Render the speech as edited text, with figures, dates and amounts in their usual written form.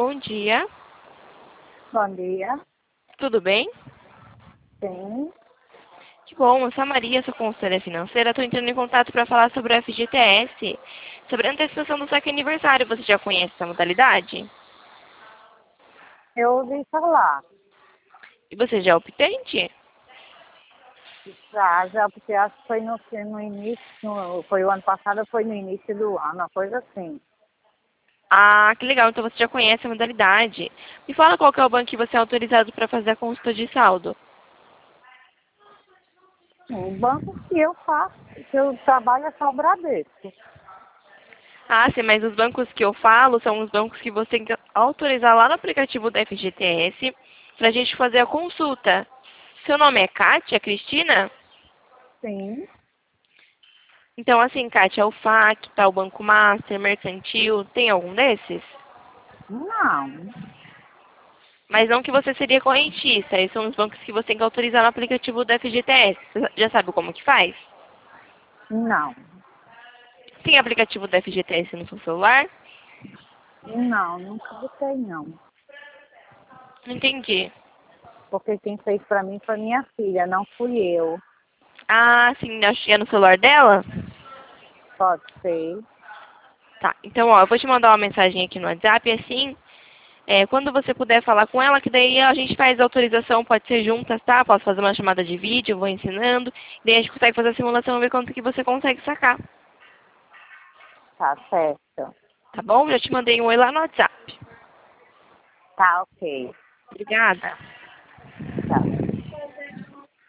bom dia. Bom dia. Tudo bem? Sim. Que bom, eu sou a Maria, sou consultora financeira. Estou entrando em contato para falar sobre o FGTS, sobre a antecipação do saque aniversário. Você já conhece essa modalidade? Eu ouvi falar. E você já é optante? Já, porque acho que foi no início, foi o ano passado, foi no início do ano, uma coisa assim. Ah, que legal, então você já conhece a modalidade. Me fala qual que é o banco que você é autorizado para fazer a consulta de saldo. O banco que eu faço, que eu trabalho é só o Bradesco. Ah, sim, mas os bancos que eu falo são os bancos que você tem que autorizar lá no aplicativo da FGTS para a gente fazer a consulta. Seu nome é Kátia, Cristina? Sim. Então, assim, Kátia, o FAC, tá o Banco Master, Mercantil, tem algum desses? Não. Mas não que você seria correntista, esses são os bancos que você tem que autorizar no aplicativo da FGTS. Você já sabe como que faz? Não. Tem aplicativo da FGTS no seu celular? Não, nunca botei não. Não entendi. Porque quem fez pra mim foi minha filha, não fui eu. Ah, sim, acho que é no celular dela? Pode ser. Tá, então, ó, eu vou te mandar uma mensagem aqui no WhatsApp, assim, quando você puder falar com ela, que daí a gente faz a autorização, pode ser juntas, tá? Posso fazer uma chamada de vídeo, eu vou ensinando, daí a gente consegue fazer a simulação e ver quanto que você consegue sacar, Tá certo. tá bom? Já te mandei um oi lá no WhatsApp. Tá ok. Obrigada.